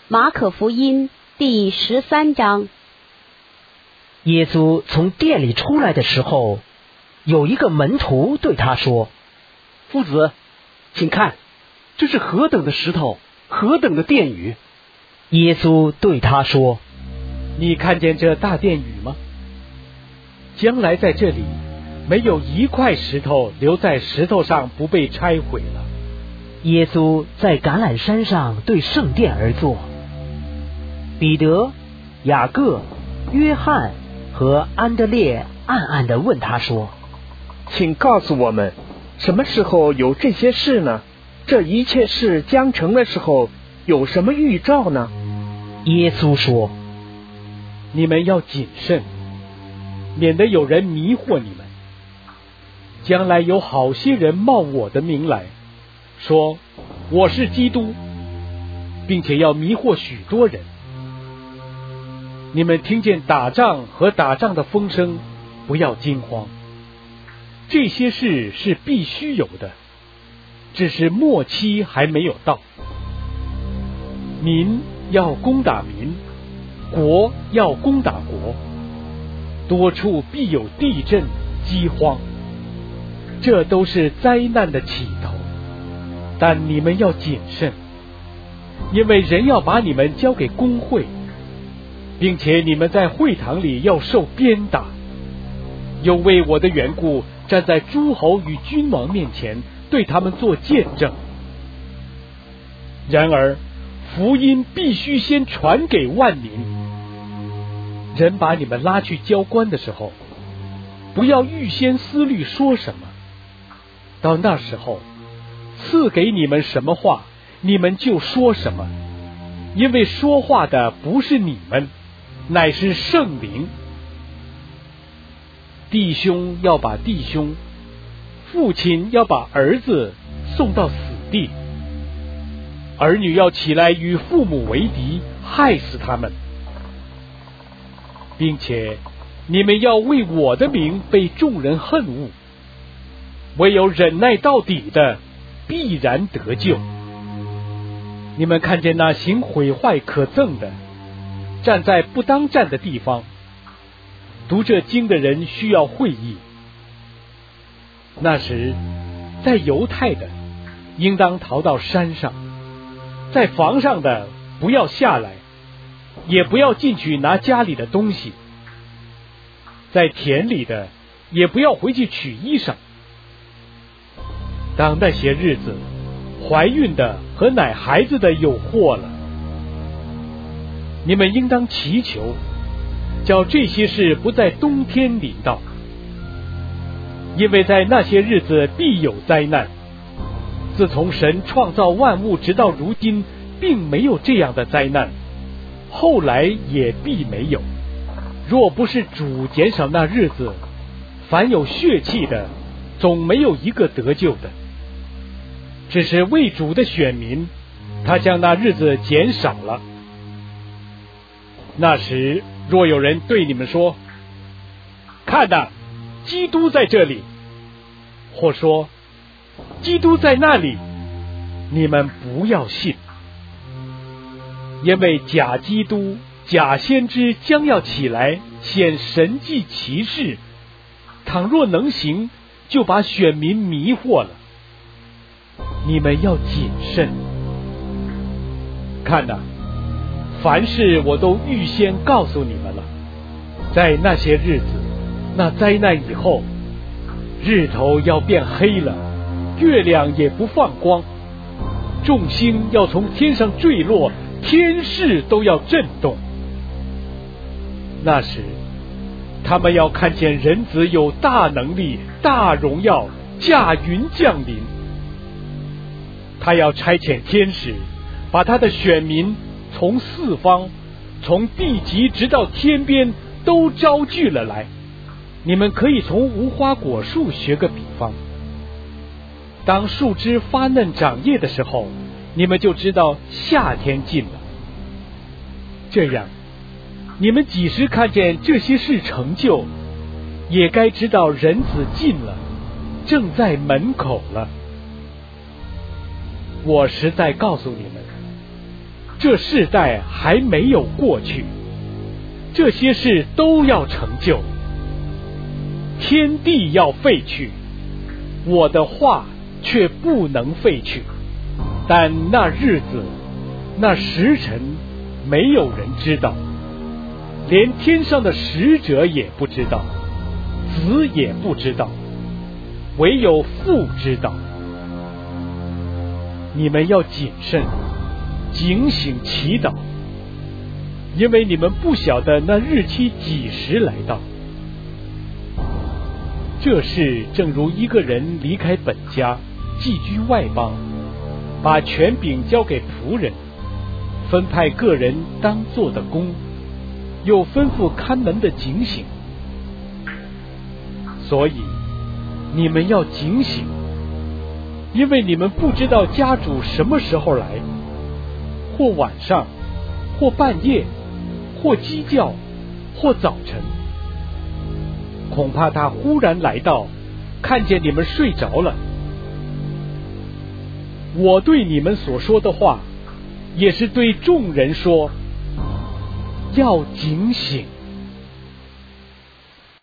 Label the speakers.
Speaker 1: 马可福音第13章。
Speaker 2: 耶稣从殿里出来的时候，有一个门徒对他说：
Speaker 3: 夫子，请看，这是何等的石头，何等的殿宇。
Speaker 2: 耶稣对他说：
Speaker 4: 你看见这大殿宇吗？将来在这里没有一块石头留在石头上不被拆毁了。
Speaker 2: 耶稣在橄榄山上对圣殿而坐，彼得、雅各、约翰和安德烈暗暗地问他说：
Speaker 5: 请告诉我们，什么时候有这些事呢？这一切事将成的时候，有什么预兆呢？
Speaker 2: 耶稣说：
Speaker 4: 你们要谨慎，免得有人迷惑你们。将来有好些人冒我的名来，说我是基督，并且要迷惑许多人。你们听见打仗和打仗的风声，不要惊慌。这些事是必须有的，只是末期还没有到。民要攻打民，国要攻打国，多处必有地震、饥荒，这都是灾难的起头。但你们要谨慎，因为人要把你们交给公会，并且你们在会堂里要受鞭打，又为我的缘故站在诸侯与君王面前，对他们做见证。然而福音必须先传给万民。人把你们拉去交官的时候，不要预先思虑说什么，到那时候赐给你们什么话，你们就说什么，因为说话的不是你们，乃是圣灵。弟兄要把弟兄，父亲要把儿子送到死地，儿女要起来与父母为敌，害死他们，并且你们要为我的名被众人恨恶，唯有忍耐到底的必然得救。你们看见那行毁坏可憎的站在不当站的地方，读这经的人需要会意。那时在犹太的应当逃到山上，在房上的不要下来，也不要进去拿家里的东西，在田里的也不要回去取衣裳。当那些日子，怀孕的和奶孩子的有祸了。你们应当祈求，叫这些事不在冬天临到，因为在那些日子必有灾难。自从神创造万物直到如今，并没有这样的灾难，后来也必没有。若不是主减少那日子，凡有血气的总没有一个得救的。只是为主的选民，他将那日子减少了。那时若有人对你们说，看哪，基督在这里，或说基督在那里，你们不要信。因为假基督、假先知将要起来显神迹奇事，倘若能行，就把选民迷惑了。你们要谨慎。看哪，凡事我都预先告诉你们了。在那些日子，那灾难以后，日头要变黑了，月亮也不放光，众星要从天上坠落，天势都要震动。那时他们要看见人子有大能力、大荣耀，驾云降临。他要差遣天使，把他的选民从四方，从地极直到天边都招聚了来。你们可以从无花果树学个比方，当树枝发嫩长叶的时候，你们就知道夏天近了。这样，你们几时看见这些事成就，也该知道人子近了，正在门口了。我实在告诉你们， 这世代还没有过去，这些事都要成就。天地要废去，我的话却不能废去。但那日子，那时辰，没有人知道，连天上的使者也不知道，子也不知道，唯有父知道。你们要谨慎，警醒祈祷，因为你们不晓得那日期几时来到。这事正如一个人离开本家，寄居外邦，把权柄交给仆人，分派个人当做的工，又吩咐看门的警醒。所以你们要警醒，因为你们不知道家主什么时候来，或晚上，或半夜，或鸡叫，或早晨。恐怕他忽然来到，看见你们睡着了。我对你们所说的话，也是对众人说，要警醒。